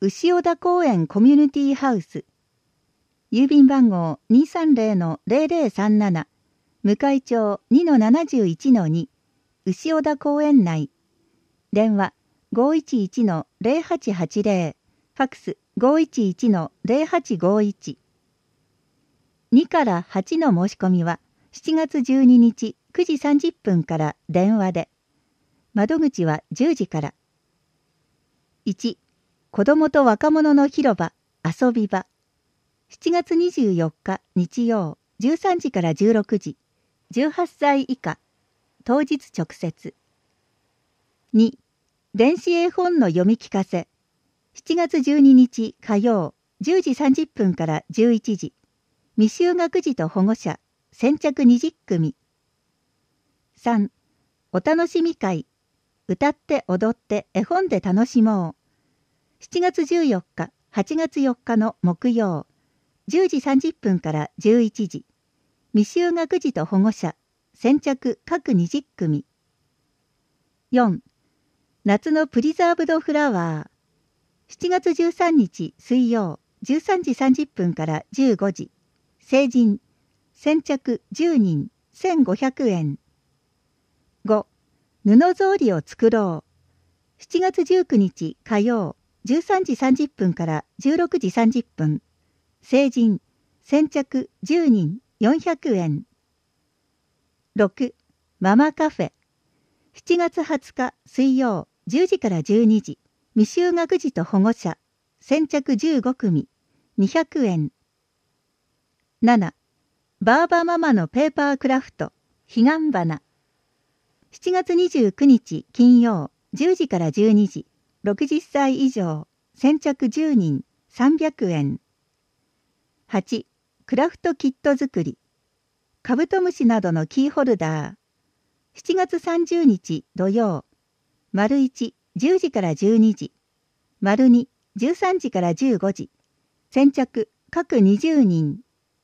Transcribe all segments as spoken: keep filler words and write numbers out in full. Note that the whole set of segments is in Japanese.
牛尾田公園コミュニティハウス。郵便番号 にさんぜろのぜろぜろさんなな 向町 にのななじゅういちのに 牛尾田公園内。電話 ごいちいちのぜろはちはちぜろ ファックス ごいちいちのぜろはちごいち。にからはちの申し込みはしちがつじゅうににちくじさんじゅっぷんから電話で。窓口はじゅうじから。いち、子どもと若者の広場、遊び場。しちがつにじゅうよっか日曜、じゅうさんじからじゅうろくじ、じゅうはっさい以下、当日直接。に、電子絵本の読み聞かせ。しちがつじゅうににち火曜、じゅうじさんじゅっぷんからじゅういちじ、未就学児と保護者、先着にじゅっくみ。さん、お楽しみ会。歌って踊って絵本で楽しもう。しちがつじゅうよっか、はちがつよっかの木曜、じゅうじさんじゅっぷんからじゅういちじ、未就学児と保護者、先着各にじゅっくみ。よん、夏のプリザーブドフラワー。しちがつじゅうさんにち水曜、じゅうさんじさんじゅっぷんからじゅうごじ、成人、先着じゅうにん、せんごひゃくえん。ご、布草履を作ろう。しちがつじゅうくにち火曜、じゅうさんじさんじゅっぷんからじゅうろくじさんじゅっぷん。成人、先着じゅうにん、よんひゃくえん。ろく、ママカフェ。しちがつはつか水曜、じゅうじからじゅうにじ、未就学児と保護者、先着じゅうごくみ、にひゃくえん。なな、バーバママのペーパークラフト、彼岸花。しちがつにじゅうくにち金曜、じゅうじからじゅうにじ、ろくじゅっさい以上、先着じゅうにん、さんびゃくえん。はち、クラフトキット作り。カブトムシなどのキーホルダー。しちがつさんじゅうにち土曜、丸いち、じゅうじからじゅうにじ、丸に、じゅうさんじからじゅうごじ、先着各にじゅうにん。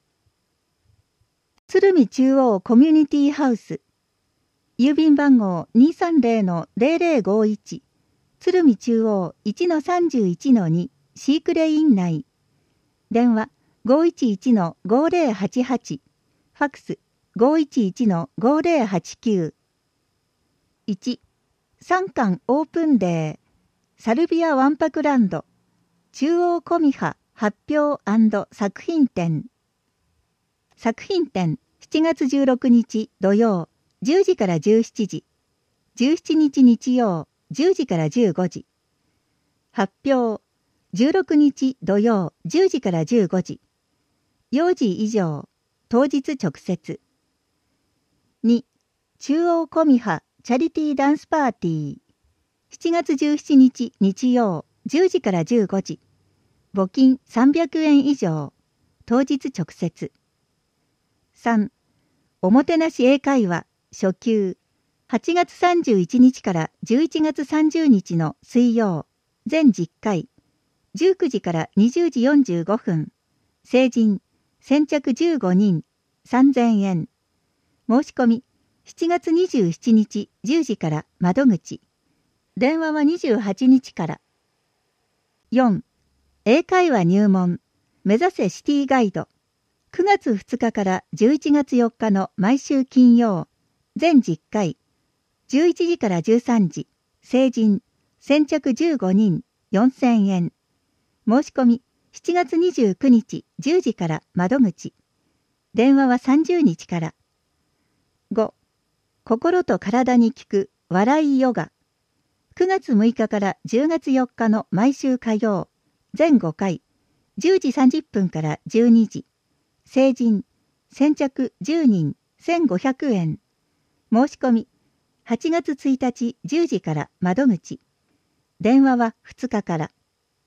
鶴見中央コミュニティハウス。郵便番号 にさんぜろのぜろぜろごいち、鶴見中央 いちのさんじゅういちのに シークレイン内。電話 ごいちいちのごぜろはちはち、ファックス ごいちいちのごぜろはちきゅう。いち、さんかんオープンデー、サルビアわんぱくランド、中央コミハ発表&作品展。作品展しちがつじゅうろくにち土曜、じゅうじからじゅうしちじ、じゅうしちにち日曜、じゅうじからじゅうごじ。発表、じゅうろくにち土曜、じゅうじからじゅうごじ。よじ以上、当日直接。に、中央コミハチャリティーダンスパーティー。しちがつじゅうしちにち日曜、じゅうじからじゅうごじ。募金さんびゃくえん以上、当日直接。さん、おもてなし英会話初級。はちがつさんじゅういちにちからじゅういちがつさんじゅうにちの水曜、全じゅっかい、じゅうくじからにじゅうじよんじゅうごふん、成人、先着じゅうごにん、さんぜんえん。申し込み、しちがつにじゅうしちにちじゅうじから窓口。電話はにじゅうはちにちから。よん、英会話入門、目指せシティガイド。くがつふつかからじゅういちがつよっかの毎週金曜、全じゅっかい、じゅういちじからじゅうさんじ、成人、先着じゅうごにん、よんせんえん。申し込み、しちがつにじゅうくにちじゅうじから窓口。電話はさんじゅうにちから。ご、心と体に効く笑いヨガ。くがつむいかからじゅうがつよっかの毎週火曜、全ごかい、じゅうじさんじゅっぷんからじゅうにじ。成人、先着じゅうにん、せんごひゃくえん。申し込み、はちがつついたちじゅうじから窓口。電話はふつかから。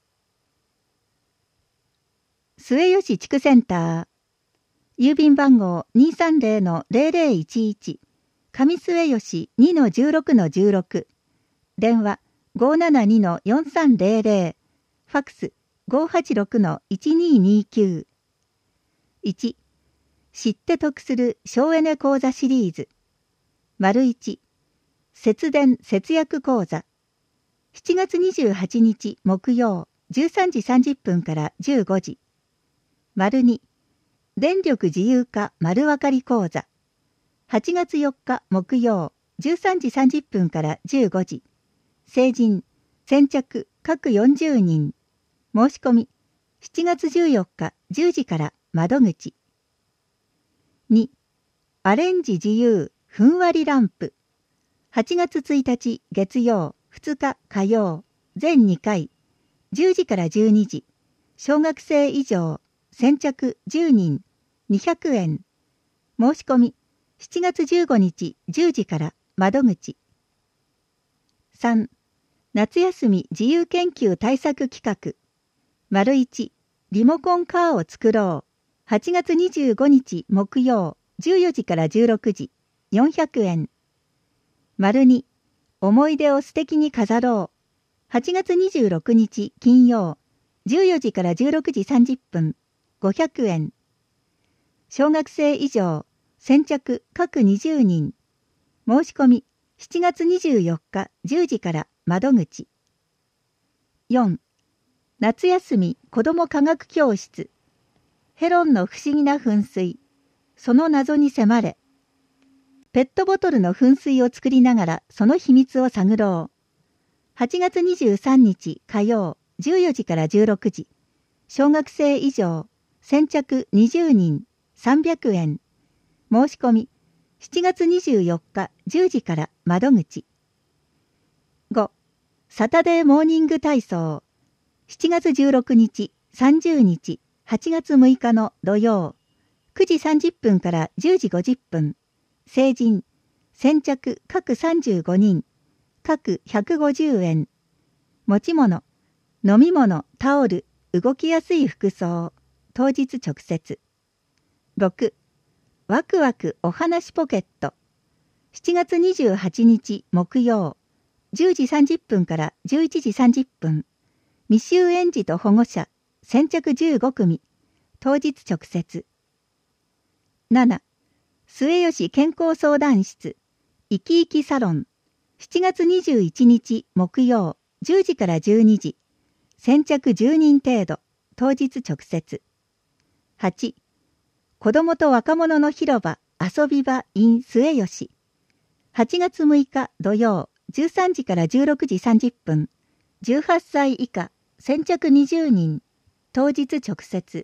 末吉地区センター。郵便番号 にさんぜろのぜろぜろいちいち、上末吉 にのじゅうろくのじゅうろく。電話 ごーななにのよんさんぜろぜろ。ファックス ごーはちろくのいちにーにーきゅう。いち、知って得する省エネ講座シリーズ。丸いち、節電節約講座。しちがつにじゅうはちにち木曜、 じゅうさんじさんじゅっぷんからじゅうごじ。丸に、電力自由化丸分かり講座。はちがつよっか木曜、じゅうさんじさんじゅっぷんからじゅうごじ。成人、先着各よんじゅうにん。申し込み、しちがつじゅうよっかじゅうじから窓口。に、アレンジ自由ふんわりランプ。はちがつついたち月曜、ふつか火曜、全にかい、じゅうじからじゅうにじ。小学生以上、先着じゅうにん、にひゃくえん。申し込み、しちがつじゅうごにちじゅうじから窓口。さん、夏休み自由研究対策企画。丸いち、リモコンカーを作ろう。はちがつにじゅうごにち木曜、じゅうよじからじゅうろくじ、よんひゃくえん。丸に、思い出を素敵に飾ろう。はちがつにじゅうろくにち金曜、じゅうよじからじゅうろくじさんじゅっぷん、ごひゃくえん。小学生以上、先着各にじゅうにん。申し込み、しちがつにじゅうよっかじゅうじから窓口。よん、夏休み子ども科学教室。ヘロンの不思議な噴水。その謎に迫れ。ペットボトルの噴水を作りながらその秘密を探ろう。はちがつにじゅうさんにち火曜、じゅうよじからじゅうろくじ。小学生以上、先着にじゅうにん、さんびゃくえん。申し込み、しちがつにじゅうよっかじゅうじから窓口。ご、サタデーモーニング体操。しちがつじゅうろくにち、さんじゅうにち、はちがつむいかの土曜、くじさんじゅっぷんからじゅうじごじゅっぷん。成人、先着各さんじゅうごにん、各ひゃくごじゅうえん。持ち物、飲み物、タオル、動きやすい服装。当日直接。ろく、ワクワクお話ポケット。しちがつにじゅうはちにち木曜、じゅうじさんじゅっぷんからじゅういちじさんじゅっぷん。未就園児と保護者、先着じゅうごくみ。当日直接。なな、末吉健康相談室、いきいきサロン。しちがつにじゅういちにち木曜、じゅうじからじゅうにじ。先着じゅうにん程度。当日直接。はち、子どもと若者の広場、遊び場 in 末吉。はちがつむいか土曜、じゅうさんじからじゅうろくじさんじゅっぷん。じゅうはっさい以下、先着にじゅうにん。当日直接。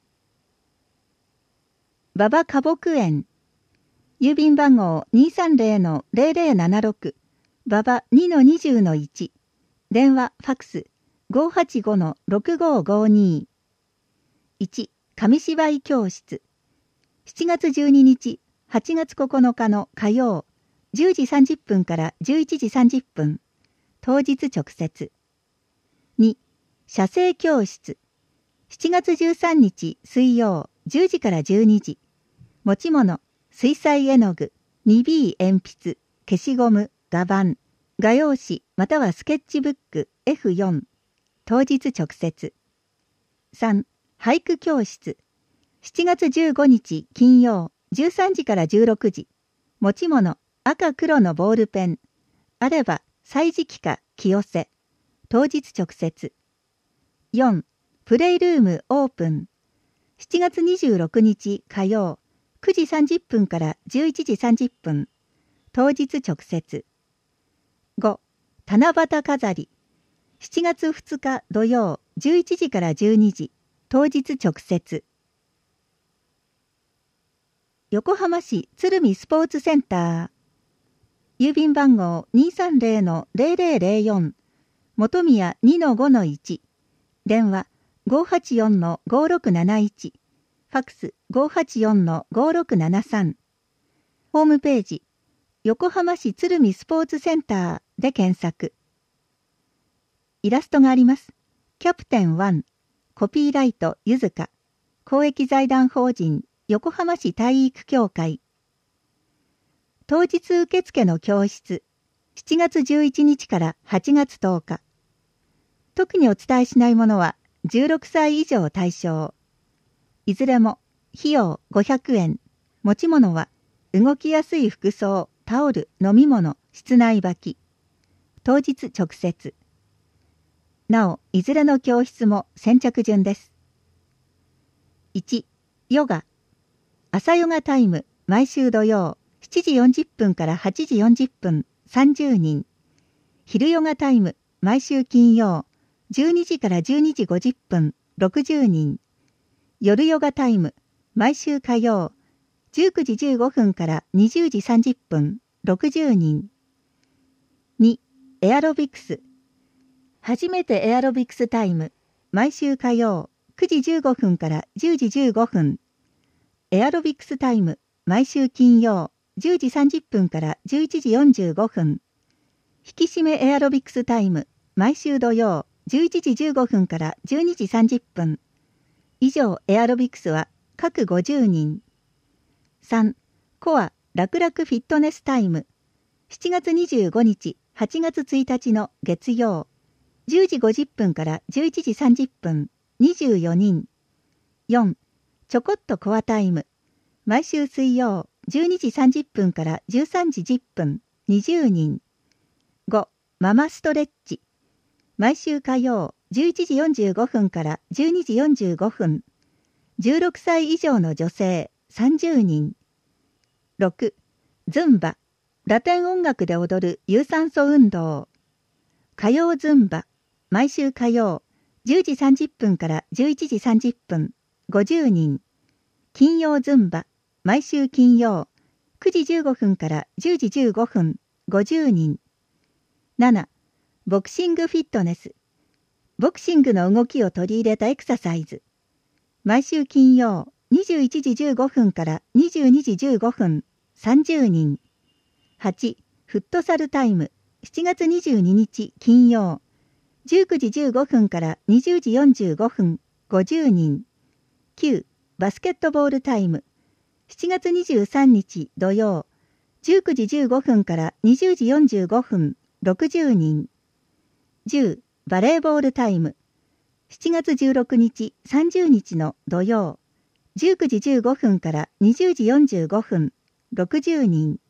馬場花木園。郵便番号 にさんぜろのぜろぜろななろく。馬場 にのにじゅうのいち。電話、ファクス ごーはちごのろくごーごーにー。いち、紙芝居教室。しちがつじゅうににち、はちがつここのかの火曜、じゅうじさんじゅっぷんからじゅういちじさんじゅっぷん。当日直接。に、写生教室。しちがつじゅうさんにち水曜、じゅうじからじゅうにじ。持ち物、水彩絵の具、にビー 鉛筆、消しゴム、画板、画用紙またはスケッチブック エフよん。当日直接。さん、俳句教室。しちがつじゅうごにち金曜、じゅうさんじからじゅうろくじ。持ち物、赤黒のボールペン。あれば、歳時記か清瀬。当日直接。よん、プレイルームオープン。しちがつにじゅうろくにち火曜、くじさんじゅっぷんからじゅういちじさんじゅっぷん。当日直接。ご、七夕飾り。しちがつふつか土曜、じゅういちじからじゅうにじ。当日直接。横浜市鶴見スポーツセンター。郵便番号 にさんぜろのぜろぜろぜろよん。本宮 にのごのいち。電話 ごーはちよんのごーろくなないち。ファクス ごーはちよんのごーろくななさん。ホームページ、横浜市鶴見スポーツセンターで検索。イラストがあります。キャプテンワン、コピーライトゆずか、公益財団法人横浜市体育協会。当日受付の教室、しちがつじゅういちにちからはちがつとおか。特にお伝えしないものはじゅうろくさい以上対象。いずれも費用ごひゃくえん。持ち物は動きやすい服装、タオル、飲み物、室内履き。当日直接。 なお、いずれの教室も先着順です。いち、ヨガ。朝ヨガタイム、毎週土曜、しちじよんじゅっぷんからはちじよんじゅっぷん、さんじゅうにん。昼ヨガタイム、毎週金曜、じゅうにじからじゅうにじごじゅっぷん、ろくじゅうにん。夜ヨガタイム、毎週火曜、じゅうくじじゅうごふんからにじゅうじさんじゅっぷん、ろくじゅうにん。に、エアロビクス。初めてエアロビクスタイム、毎週火曜、くじじゅうごふんからじゅうじじゅうごふん。エアロビクスタイム、毎週金曜、じゅうじさんじゅっぷんからじゅういちじよんじゅうごふん。引き締めエアロビクスタイム、毎週土曜、じゅういちじじゅうごふんからじゅうにじさんじゅっぷん。以上エアロビクスは各ごじゅうにん。さん、コア楽々フィットネスタイム。しちがつにじゅうごにち、はちがつついたちの月曜、じゅうじごじゅっぷんからじゅういちじさんじゅっぷん、にじゅうよにん。よん、ちょこっとコアタイム。毎週水曜、じゅうにじさんじゅっぷんからじゅうさんじじゅっぷん、にじゅうにん。ご、ママストレッチ。毎週火曜、じゅういちじよんじゅうごふんからじゅうにじよんじゅうごふん。じゅうろくさい以上の女性、さんじゅうにん。ろく、ズンバ。ラテン音楽で踊る有酸素運動。火曜ズンバ。毎週火曜、じゅうじさんじゅっぷんからじゅういちじさんじゅっぷん、ごじゅうにん。金曜ズンバ。毎週金曜、くじじゅうごふんからじゅうじじゅうごふん、ごじゅうにん。なな、ボクシングフィットネス。ボクシングの動きを取り入れたエクササイズ。毎週金曜、にじゅういちじじゅうごふんからにじゅうにじじゅうごふん、さんじゅうにん。はち、フットサルタイム。しちがつにじゅうににち金曜、じゅうくじじゅうごふんからにじゅうじよんじゅうごふん、ごじゅうにん。きゅう、バスケットボールタイム。しちがつにじゅうさんにち土曜、じゅうくじじゅうごふんからにじゅうじよんじゅうごふん、ろくじゅうにん。じゅう、バレーボールタイム。しちがつじゅうろくにちさんじゅうにちの土曜、じゅうくじじゅうごふんからにじゅうじよんじゅうごふん、ろくじゅうにん。